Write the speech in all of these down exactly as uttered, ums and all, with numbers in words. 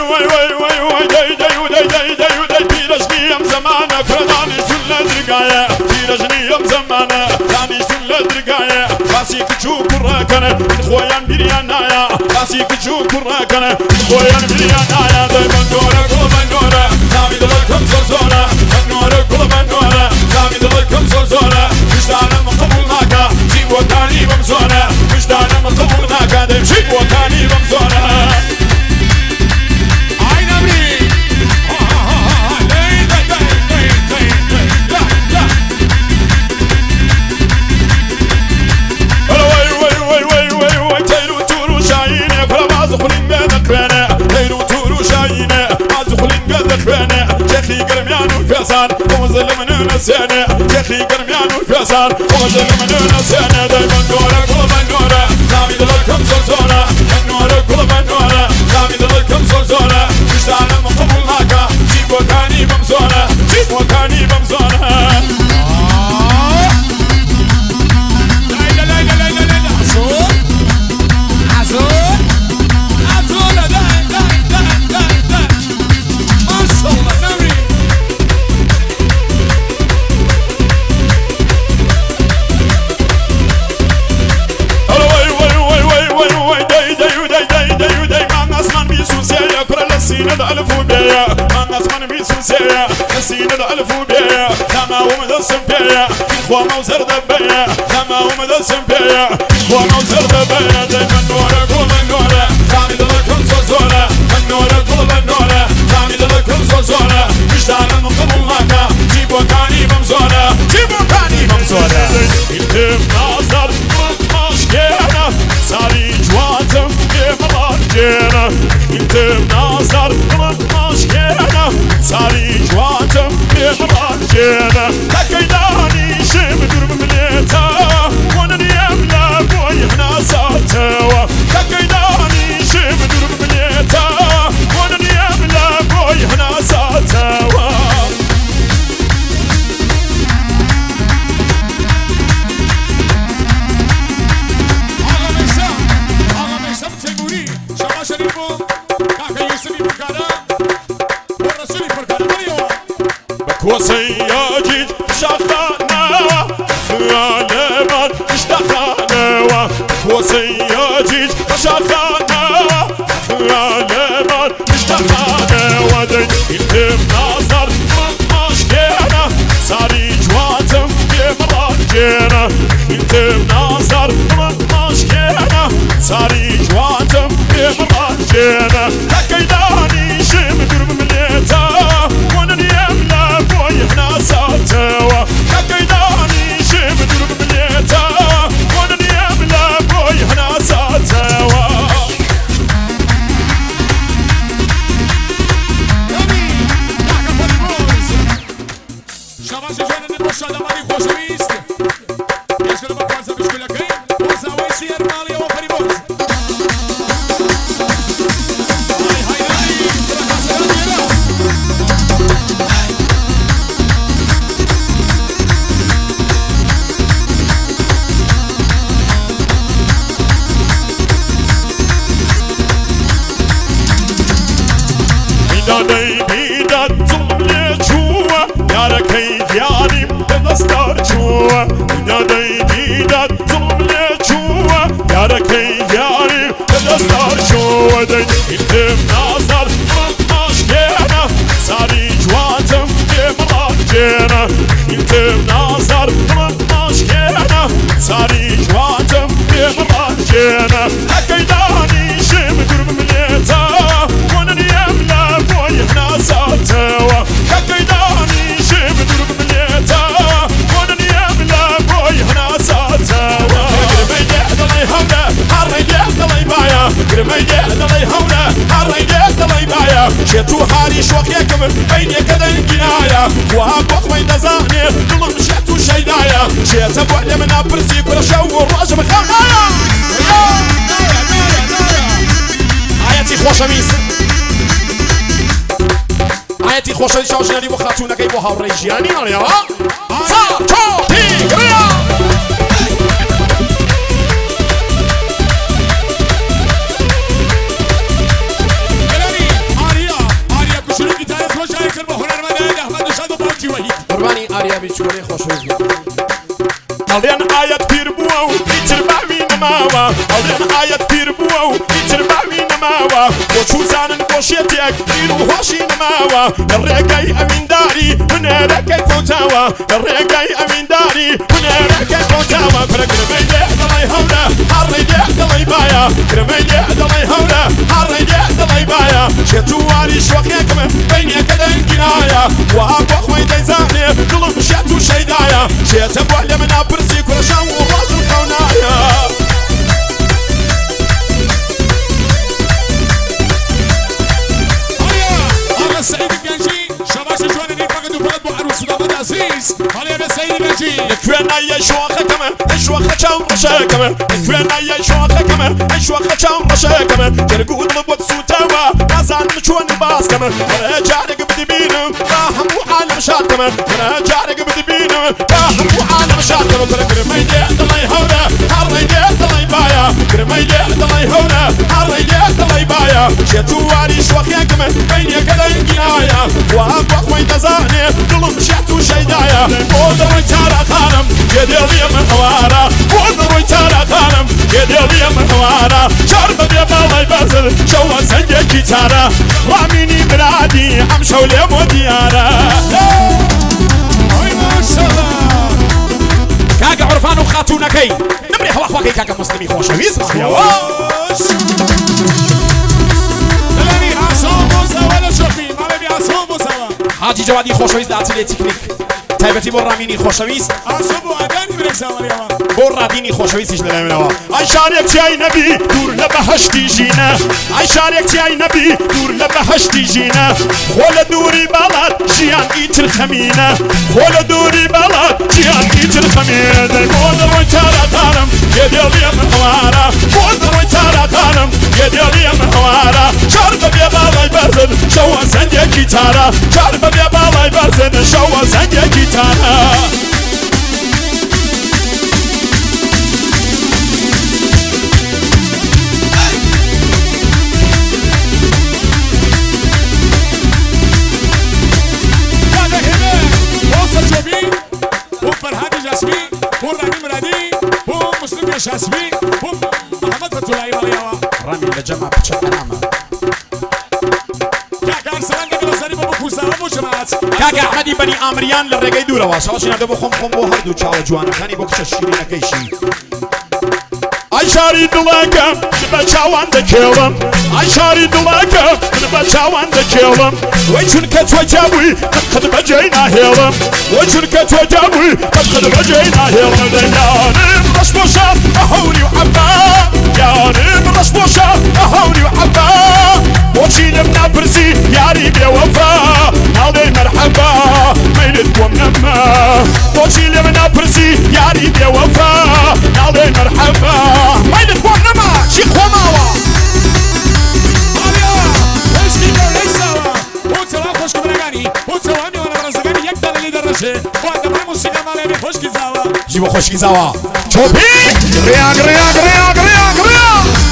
وي وي وي وي داي داي وداي داي داي وداي بيرجني يم زمانه كرداني شل درقايا بيرجني يم زمانه داني شل درقايا راسي كشو كراكنه خويان بريانايا راسي كشو كراكنه خويان بريانايا داي بندوره كل بندوره نامي دلكم زرزوره بندوره كل بندوره نامي دلكم زرزوره مشتانا مقبولناكا جيب وطاني بمزوره مشتانا مقبولناكا داي جيب وطاني بمزوره شيخي قرميان والفيصل ومظل من نسينا شيخي قرميان والفيصل ومظل من نسينا دايما نورة كل من نورة نامي دلكم زلزولة نورة كل من نورة نامي دلكم زلزولة مشتانا مقبولناكا جيب وكاني بمزولة جيب وكاني بمزولة ليلى ليلى ليلى ليلى عزول عزول عزول داي داي داي داي داي ما شاء الله نامي سيند ألف وبيا ما نسمن بيسوسيا سيند ألف وبيا لما ومدسم بيا إخوة موزر دبيا لما ومدسم بيا إخوة موزر دبيا دايما نورة كل من نورة تامي دلكم زوزورة من نورة كل من نورة تامي دلكم زوزورة مشتانا مقبولناكا جيب وكاني بمزورة جيب وكاني بمزورة إلتم ناصر مشكينا ساري جواتم بمرار جينا إلتم ناصر مشكينا ساري جواتم بمرار جينا لكيداني شم درب مليتا وانا نيملا بوي هنا ساتوا لكيداني شم درب مليتا وانا نيملا بوي هنا ساتوا وسياجيج شخانا غالبا اشتخانا وسياجيج شخانا غالبا اشتخانا ودين التم ناصر مشكينا ساري جواتم بمرار جينا التم ناصر مشكينا ساري جواتم بمرار جينا لكيداني شم درب مليتا وانا نيملا بوي هنا ساتوا لكيداني شم درب مليتا وانا نيملا بوي هنا ساتوا شباب جانا نتمشى لمالي خوشويست يشغل بفرزة بشكل كريم وزاوي سير مالي وفري بوز داي بيدات ظلم جوا يا ركي يعني بدستار جوا داي بيدات ظلم جوا يا ركي يعني بدستار جوا داي التم ناصر مشكينا ساري جواتم بمرار جينا التم ناصر مشكينا ساري جواتم بمرار جينا لكيداني شم درب مليتا وانا نيملا بوي هنا ساتوا لكيداني شم درب مليتا وانا نيملا بوي هنا ساتوا قرمي دلي هونا هري دلي بايا قرمي دلي هونا هري دلي بايا شيتو هاري شوق يكمل بيني كذا الجناية وهاك ما يدزاني ظلم شيتو شيدايا شيت ابو علي من ابرسي كل شو الراجل خلايا آياتي خوشويست آياتي خوشويست شاوشنالي وخاتونا كيبو هاوري جياني عليا سا تو بي ريا ملاني بچکۆڵی خۆشەویست ئەڵێن ئاەت پیر بووە و هیچر باوی نەماوە ئەڵێن ئاەت پیر بووە و هیچر باوی نەماوە بۆ چوزانن بۆشێتێک پیر و هۆشی نەماوە لە ڕێگەی ئەوینداری هونەرەکەی فۆتاوە لە ڕێگەی ئەوینداری هونەرەکەی فۆتاوە پرەگرمەی لێ دەڵی هەورە هەڕێی لێ دەڵی باە گرمەی لێ دەڵی هەورە هەڕێی لێ دەڵی باە شێتوواری شوەخێکم بینێکە دەنگینایە وا بۆ خۆی دەیزانێ دڵم شێت و شەیدایە شێتە بۆ لێ منە پرسی کوڕەشان و ڕازم خەونایە سعيد الجنجي شباش جوان اللي فقدوا بلد بو عروس ضابط عزيز هلا يا سعيد الجنجي لكوينا يا شوخة كمان شوخة شام رشا كمان لكوينا يا شوخة كمان شوخة شام رشا كمان جرقود ضبط سوتاوا نازان مشوان باس كمان انا جارك بدي بينو فاهم وعالم شاد كمان انا جارك بدي بينو فاهم وعالم شاد كمان كرمي دي دلي هونا هاري دي دلي بايا كرمي دي دلي هونا هاري دي دلي بايا شتواري شوخة كمان بيني كذا جناية وأبغى خوي تزاني ظلم شعت وشيداية ودروي ترى خانم يدلي من حوارة ودروي ترى خانم يدلي من حوارة شرب بيبالي بازل شو سنجي جيتارة راميني مرادي عم شولي موديارة وي ما شاء الله كاكا عرفان وخاتونكي نمري حوا حواكي كاكا مسلمي خوشويست حاجی جوادی خوشویست داعتیلی تکنیک تایبەتی بۆ ڕامینی خۆشەویست بۆ ڕادینی خۆشەویستیش لەلای منەوە ئای شارێک چیای نەبی دوور لە بەهەشتی ژینە ئای شارێک چیای نەبی دوور لە بەهەشتی ژینە خۆ لە دووری باڵات ژیان ئیتر خەمینە خۆ لە دووری باڵات ژیان ئیتر خەمینە بۆ دەڕۆی تارەقانم یێدێڵیە من هەوارە بۆ دەڕۆی تارەقانم یێدێڵیە من هەوارە چار بەبێ باڵای بەرزن شەوە سەنگێکی تارە چار بەبێ باڵای بەرزن شەوە سەنگێکی تارە شاسبي هم محمد فتولاي واليوا رامي لجمع بچه أنامه كاكا أرسلان دقل الزري بابو كوسا بابو جماعات كاكا أحمدي بني آمريان للرقاي دورة واسا واشينا دبو خم خم بو هردو چاو جوانا خاني بو كشش شيرين كيشي ئای شاری دڵەکە من بە چاوان دەکێڵم ئای شاری دڵەکە من بە چاوان دەکێڵم وەی چونکە تۆ جابووی قەت بەجێی ناهێڵم وەی چونکە تۆ جابووی قەت بەجێی ناهێڵم یارم ڕەش بۆشە بە هەوری و عەبا یارم ڕەش بۆشە بە هەوری و عەبا بۆچی لەم ناپرسی یاری بێوەفا ناڵێی مەرحەبا مەیلت بۆم نەما بۆچی لەم ناپرسی یاری بێوەفا ناڵێی مەرحەبا مەیلت بۆم نەما چی خۆماوە وشتی لەیساوە بۆ چەوا خۆشکە بەرەگانی بۆ چەوا میوانە بەڕێزەکانی یەک دەڵێ دەڕەشێ بۆ دەمای موسیقا ماڵێ خۆشکی زاوە جی بۆ خۆشکی زاوە چۆپی گڕیا گڕیا گڕیا گڕیا گڕیا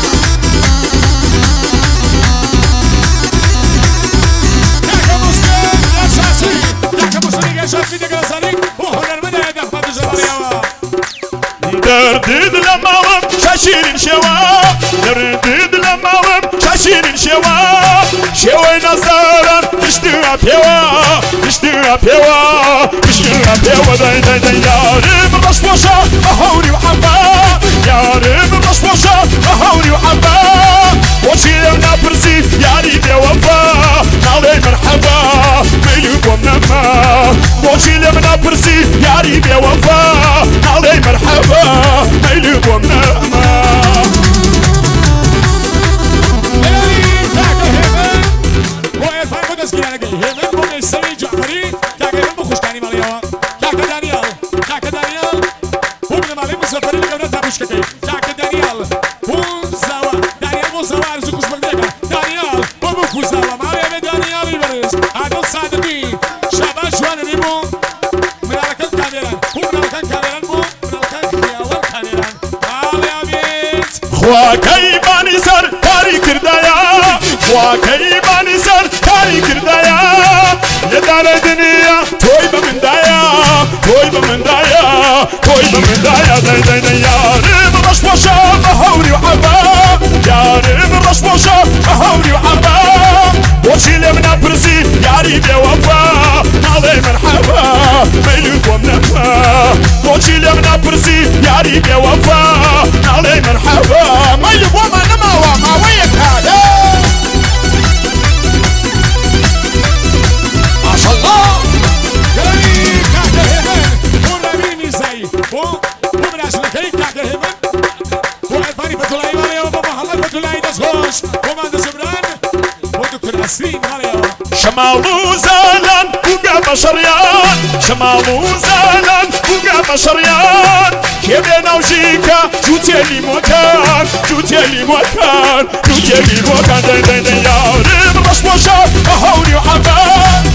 کاکە موسڵێم گەشاسی کاکە موسڵی گەشاسی دەگەڵسانی بۆ هۆنەرمەندە دەحمەد ژەڕەڵیەوە دەردید لە ماڵم شاشیرین شێوە دەردید لە ماڵم شاشیرین شێوە شێوەی نەزاران پشتیوە پێوە پشتیوە پێوە پشتیوە پێوە دەی دەی دەی یارم ڕەش بۆشە بە هەوری و عەبا یارم ڕەش بۆشە بە هەوری و عەبا بۆچی لەم ناپرسی یاری بێوەفا ناڵێی مەرحەبا مەیلی بۆم نەما بۆچی لەم ناپرسی یاری بێوەفا ناڵێی مەرحەبا مەیلی بۆم نەما کاکە هێمن بۆ ئێرفان بۆ دەستگیرانەکەی هێمن بۆ مێسەوی جعفەری کاکە هێمن بۆ خوشکانی ماڵیەوە کاکە دانیال کاکە دانیال بۆ بنەماڵەی مسەفەری لەگەورە تا خوشکەکەی کاکە دانیال بۆ زاوە دانیال بۆ زاوە ئارزوو خوشبەکەیەکە دانیال بۆ بۆ کوزاوە ماڵێ بێ دانیاڵی بەرز عادڵ سادقی شاباش جوانەی بۆ مناڵەکان کامێران بۆ مناڵەکان کامێران بۆ مناڵەکان خیاوەڵ کامێران ماڵێ بێت خواکەی بانی سەر کاری کردایە خواکەی بانی سەر کاری کردایە لەدارە دنیا تۆی بە مندایە تۆی من دايا توي من دايا داي داي داي يارم رش بوشا بهوري وعبا يارم رش بوشا بهوري وعبا وشي لمنا برسي ياري بوفا نالي مرحبا ميلك ومنفا وشي لمنا برسي ياري بوفا نالي مرحبا ميلك ومنما وما ويك هذا ما شاء الله جاي كعكة هيمن ورميني زي ومن عشان كي كعكة هيمن وعرفاني فتولاي مالي وبابا محمد فتولاي دسخوش ومهندس زبران ودكتور عسرين مالي شمالو زالان وقع بشريان شمالو زالان وقع بشريان كيبنا وجيكا جوتيلي مكان جوتيلي مكان جوتيلي مكان داي داي داي يا ريم رش بوشا هوري وعبان